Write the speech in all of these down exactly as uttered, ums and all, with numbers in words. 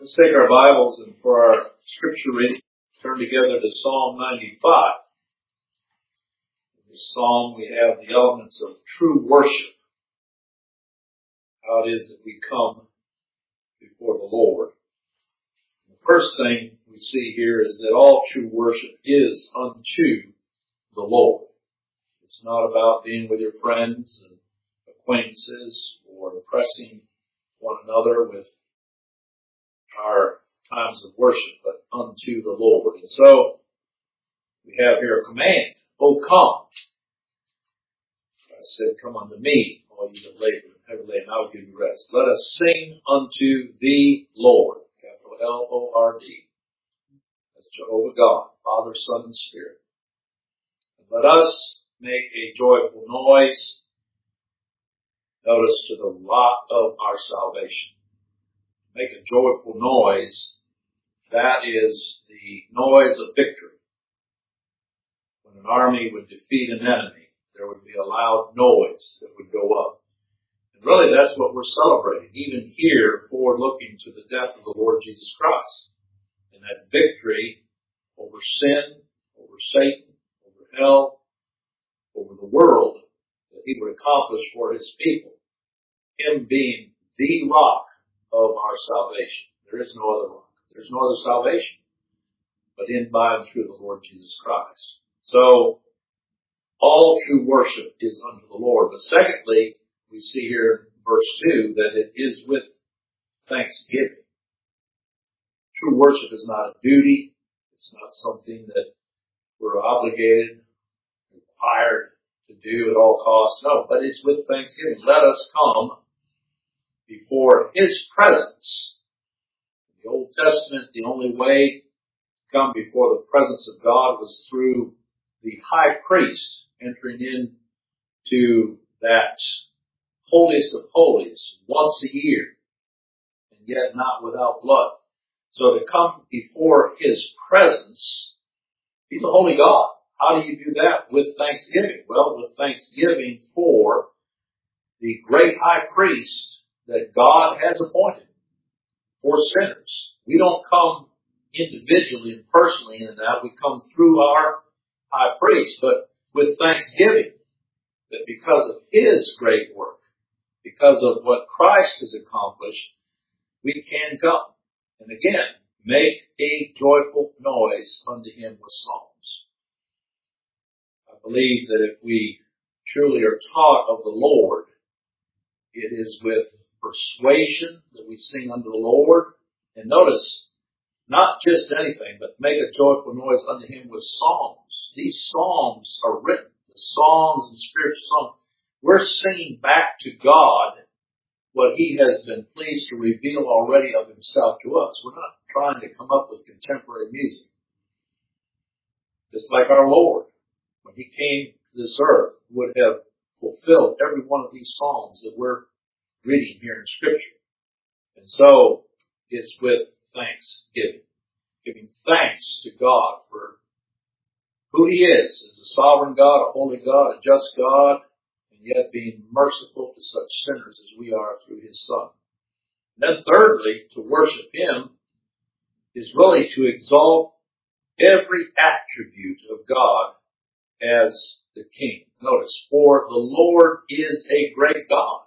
Let's take our Bibles and for our scripture reading, turn together to Psalm ninety-five. In this psalm we have the elements of true worship. How it is that we come before the Lord. The first thing we see here is that all true worship is unto the Lord. It's not about being with your friends and acquaintances or impressing one another with our times of worship, but unto the Lord. And so we have here a command. Oh, come. I said, come unto me, all you that labor and heavy laden, I will give you rest. Let us sing unto the Lord. Capital L O R D. That's Jehovah God, Father, Son, and Spirit. And let us make a joyful noise. Notice to the rock of our salvation. Make a joyful noise. That is the noise of victory. When an army would defeat an enemy, there would be a loud noise that would go up. And really that's what we're celebrating, even here, forward looking to the death of the Lord Jesus Christ. And that victory over sin, over Satan, over hell, over the world that he would accomplish for his people. Him being the rock of our salvation. There is no other rock. There's no other salvation but in, by, and through the Lord Jesus Christ. So, all true worship is unto the Lord. But secondly, we see here in verse two that it is with thanksgiving. True worship is not a duty. It's not something that we're obligated, required to do at all costs. No, but it's with thanksgiving. Let us come before His presence. In the Old Testament, the only way to come before the presence of God was through the high priest entering into that holiest of holies once a year, and yet not without blood. So to come before His presence, He's a holy God. How do you do that? With thanksgiving. Well, with thanksgiving for the great high priest that God has appointed for sinners. We don't come individually and personally in that. We come through our high priest, but with thanksgiving that because of His great work, because of what Christ has accomplished, we can come. And again, make a joyful noise unto Him with psalms. I believe that if we truly are taught of the Lord, it is with persuasion that we sing unto the Lord. And notice, not just anything, but make a joyful noise unto Him with psalms. These psalms are written, the songs and spiritual songs. We're singing back to God what He has been pleased to reveal already of Himself to us. We're not trying to come up with contemporary music. Just like our Lord, when He came to this earth, would have fulfilled every one of these psalms that we're reading here in Scripture. And so, it's with thanksgiving. Giving thanks to God for who He is as a sovereign God, a holy God, a just God, and yet being merciful to such sinners as we are through His Son. And then thirdly, to worship Him is really to exalt every attribute of God as the King. Notice, for the Lord is a great God.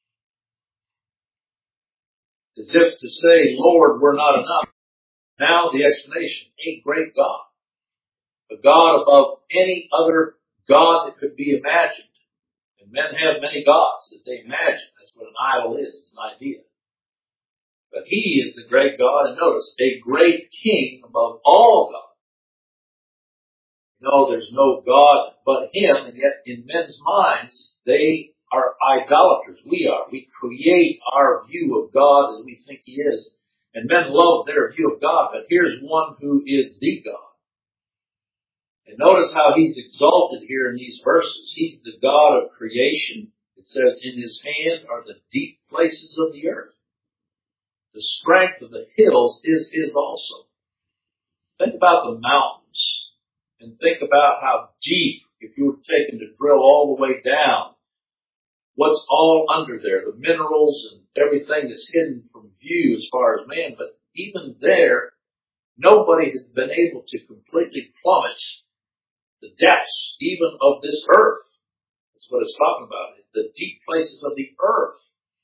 As if to say, Lord, we're not enough. Now the explanation, a great God. A God above any other God that could be imagined. And men have many gods that they imagine. That's what an idol is. It's an idea. But He is the great God. And notice, a great King above all gods. No, there's no God but Him. And yet in men's minds, they are idolaters. We are. We create our view of God as we think He is. And men love their view of God. But here's one who is the God. And notice how He's exalted here in these verses. He's the God of creation. It says, in His hand are the deep places of the earth. The strength of the hills is His also. Think about the mountains. And think about how deep, if you were taken to drill all the way down, what's all under there, the minerals and everything that's hidden from view as far as man. But even there, nobody has been able to completely plummet the depths even of this earth. That's what it's talking about. The deep places of the earth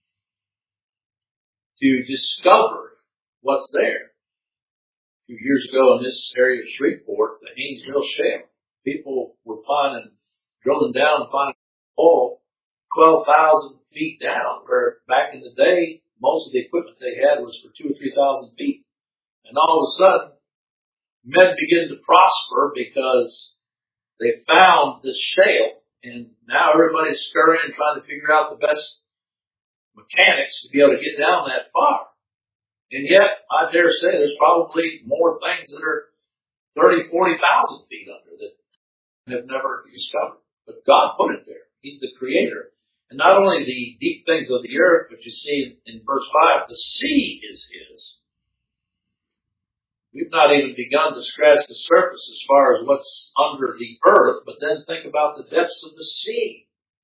to discover what's there. A few years ago in this area of Shreveport, the Haynesville Shale, people were finding, drilling down and finding oil twelve thousand feet down, where back in the day, most of the equipment they had was for two or three thousand feet. And all of a sudden, men begin to prosper because they found this shale, and now everybody's scurrying and trying to figure out the best mechanics to be able to get down that far. And yet, I dare say there's probably more things that are thirty, forty thousand feet under that have never discovered. But God put it there. He's the creator. And not only the deep things of the earth, but you see in verse five, the sea is His. We've not even begun to scratch the surface as far as what's under the earth, but then think about the depths of the sea.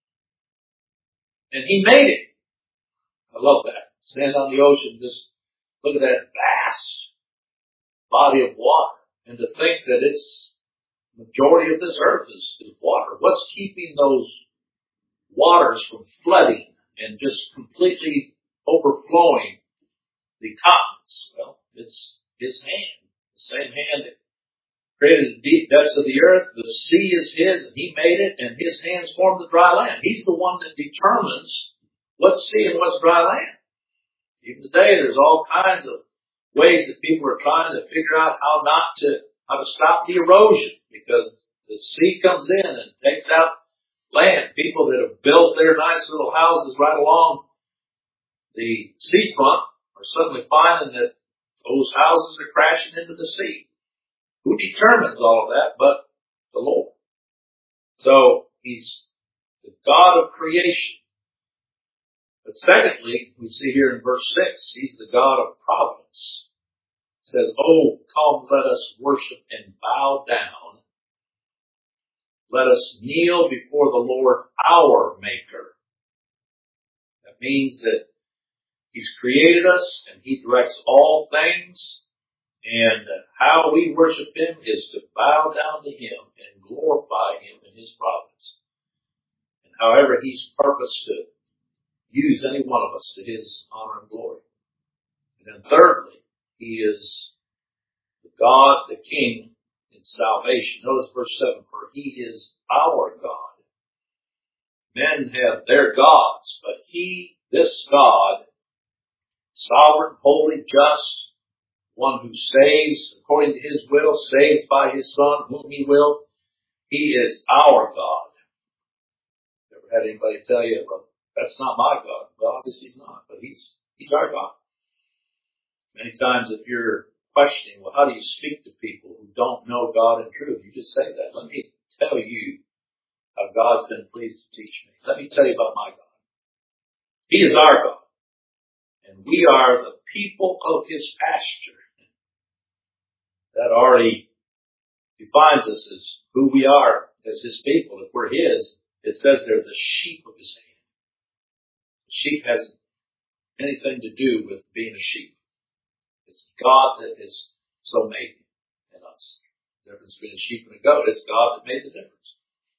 And He made it. I love that. Stand on the ocean, just look at that vast body of water. And to think that it's, the majority of this earth is, is water. What's keeping those waters from flooding and just completely overflowing the continents? Well, it's His hand. The same hand that created the deep depths of the earth. The sea is His, and He made it, and His hands formed the dry land. He's the one that determines what's sea and what's dry land. Even today, there's all kinds of ways that people are trying to figure out how not to, how to stop the erosion, because the sea comes in and takes out land. People that have built their nice little houses right along the seafront are suddenly finding that those houses are crashing into the sea. Who determines all of that but the Lord? So He's the God of creation. But secondly, we see here in verse six, He's the God of providence. It says, "Oh, come, let us worship and bow down. Let us kneel before the Lord our Maker." That means that He's created us and He directs all things. And how we worship Him is to bow down to Him and glorify Him in His providence. And however He's purposed to use any one of us to His honor and glory. And then thirdly, He is the God, the King in salvation. Notice verse seven, "For He is our God." Men have their gods, but He, this God, sovereign, holy, just, one who saves according to His will, saves by His Son, whom He will. He is our God. Ever had anybody tell you, well, that's not my God? Well, obviously He's not, but He's He's our God. Many times if you're questioning, well, how do you speak to people who don't know God in truth? You just say that. Let me tell you how God's been pleased to teach me. Let me tell you about my God. He is our God. And we are the people of His pasture. That already defines us as who we are as His people. If we're His, it says they're the sheep of His hand. The sheep hasn't anything to do with being a sheep. It's God that has so made in us. The difference between a sheep and a goat is God that made the difference.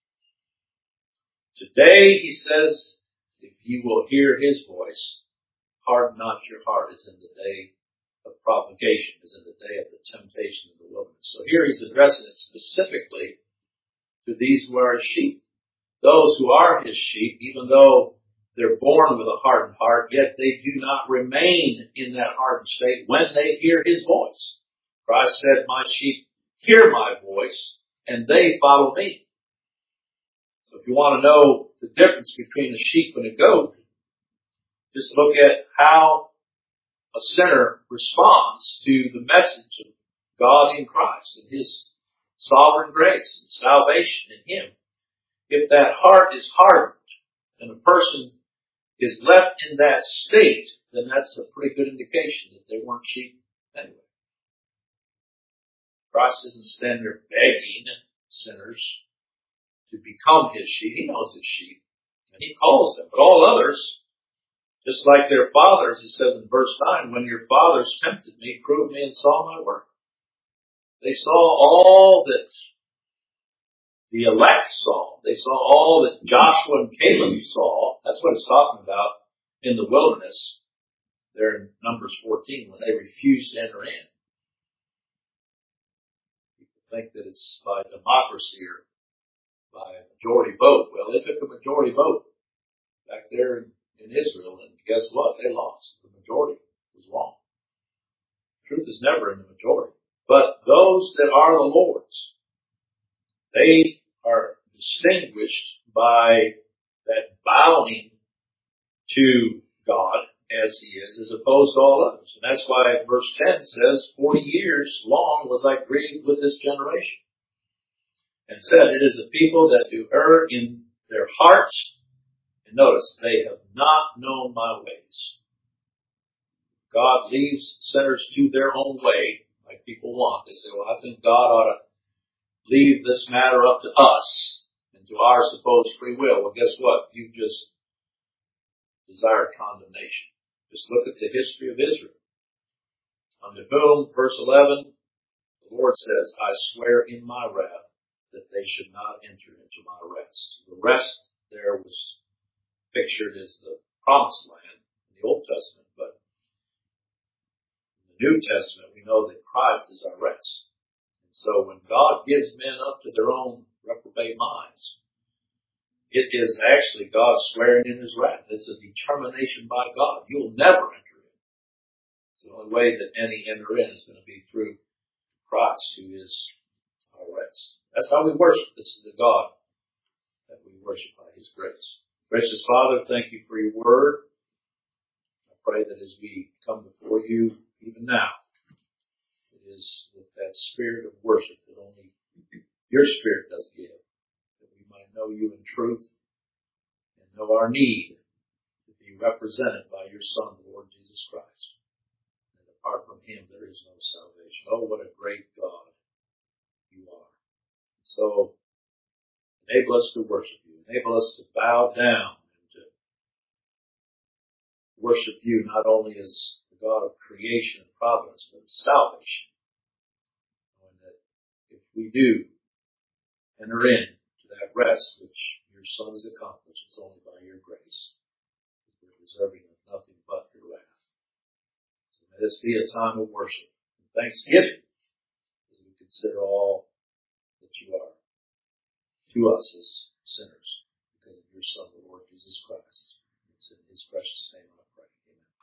Today, He says, if you will hear His voice, harden not your heart, as in the day of provocation, as in the day of the temptation in the wilderness. So here He's addressing it specifically to these who are His sheep. Those who are His sheep, even though they're born with a hardened heart, yet they do not remain in that hardened state when they hear His voice. Christ said, "My sheep hear my voice, and they follow me." So if you want to know the difference between a sheep and a goat, just look at how a sinner responds to the message of God in Christ and His sovereign grace and salvation in Him. If that heart is hardened and a person is left in that state, then that's a pretty good indication that they weren't sheep anyway. Christ doesn't stand there begging sinners to become His sheep. He knows His sheep, and He calls them. But all others, Just like their fathers, it says in verse nine, when your fathers tempted me, proved me, and saw my work. They saw all that the elect saw. They saw all that Joshua and Caleb saw. That's what it's talking about in the wilderness. There in Numbers fourteen, when they refused to enter in. People think that it's by democracy or by a majority vote. Well, they took a majority vote back there in, in Israel, and guess what? They lost. The majority was wrong. Truth is never in the majority. But those that are the Lord's, they are distinguished by that bowing to God as He is, as opposed to all others. And that's why verse ten says, forty years long was I grieved with this generation. And said, it is a people that do err in their hearts. And notice, they have not known my ways. God leaves sinners to their own way, like people want. They say, well, I think God ought to leave this matter up to us and to our supposed free will. Well, guess what? You just desire condemnation. Just look at the history of Israel. Unto whom, verse eleven, the Lord says, I swear in my wrath that they should not enter into my rest. The rest there was pictured as the promised land in the Old Testament, but in the New Testament we know that Christ is our rest. And so when God gives men up to their own reprobate minds, it is actually God swearing in His wrath. It's a determination by God. You'll never enter in. It's the only way that any enter in is going to be through Christ, who is our rest. That's how we worship. This is the God that we worship by His grace. Gracious Father, thank You for Your word. I pray that as we come before You, even now, it is with that spirit of worship that only Your Spirit does give, that we might know You in truth and know our need to be represented by Your Son, the Lord Jesus Christ. And apart from Him, there is no salvation. Oh, what a great God You are. So, enable us to worship You. Enable us to bow down and to worship You not only as the God of creation and providence, but of salvation. Knowing that if we do enter in to that rest which Your Son has accomplished, it's only by Your grace. Because we're deserving of nothing but Your wrath. So may this be a time of worship and thanksgiving as we consider all that You are to us as sinners because of Your Son, the Lord Jesus Christ. It's in His precious name I pray. Amen.